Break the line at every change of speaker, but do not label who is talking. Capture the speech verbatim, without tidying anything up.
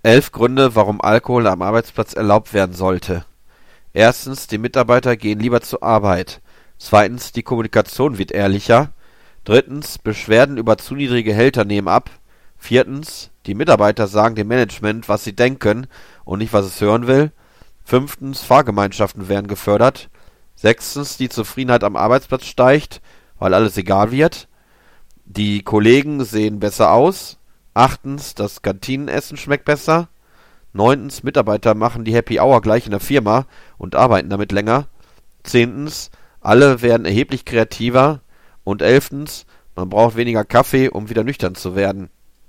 Elf Gründe, warum Alkohol am Arbeitsplatz erlaubt werden sollte. Erstens, die Mitarbeiter gehen lieber zur Arbeit. Zweitens, die Kommunikation wird ehrlicher. Drittens, Beschwerden über zu niedrige Gehälter nehmen ab. Viertens, die Mitarbeiter sagen dem Management, was sie denken und nicht, was es hören will. Fünftens, Fahrgemeinschaften werden gefördert. Sechstens, die Zufriedenheit am Arbeitsplatz steigt, weil alles egal wird. Die Kollegen sehen besser aus. Achtens, das Kantinenessen schmeckt besser. Neuntens, Mitarbeiter machen die Happy Hour gleich in der Firma und arbeiten damit länger. Zehntens, alle werden erheblich kreativer. Und elftens, man braucht weniger Kaffee, um wieder nüchtern zu werden.